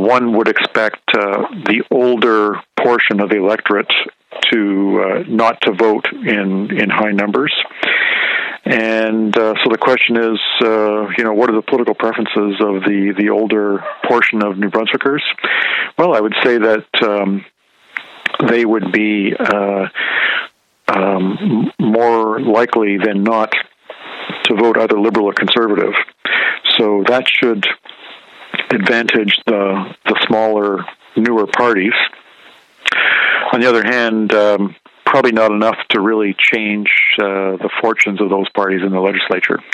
one would expect the older portion of the electorate to not to vote in high numbers. And so the question is, what are the political preferences of the older portion of New Brunswickers? Well, I would say that they would be more likely than not to vote either Liberal or Conservative. So that should advantage the smaller, newer parties. On the other hand, probably not enough to really change the fortunes of those parties in the legislature.